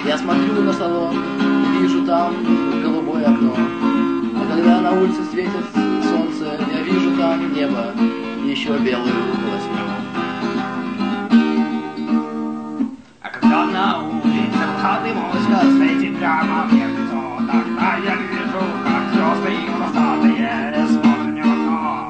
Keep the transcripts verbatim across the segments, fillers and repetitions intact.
Я смотрю на салон, вижу там голубое окно. А когда на улице светит солнце, я вижу там небо, еще белую полосню. А когда на улице выходный мозга светит прямо мне в лицо, тогда я вижу, как звезды и волосатые смотрят мне в окно.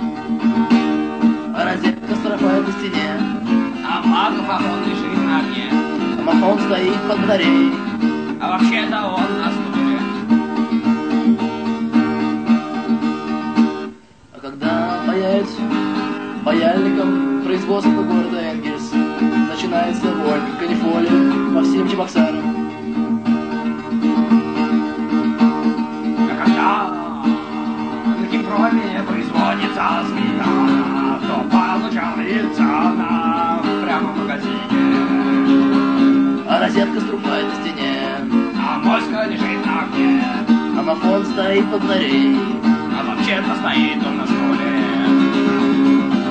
А розетка сарафает на стене, А магнитофон лежит на дне. Домофон стоит под батареей, А вообще-то он на стуле. а когда паять паяльником производства города Энгельс, начинается вонь канифоли по всем Чебоксарам. А когда на Кемпроме производится змея, то получается она прямо в магазине. А розетка струхает на стене, А моська лежит на окне. домофон стоит под батареей, А вообще-то стоит он на стуле.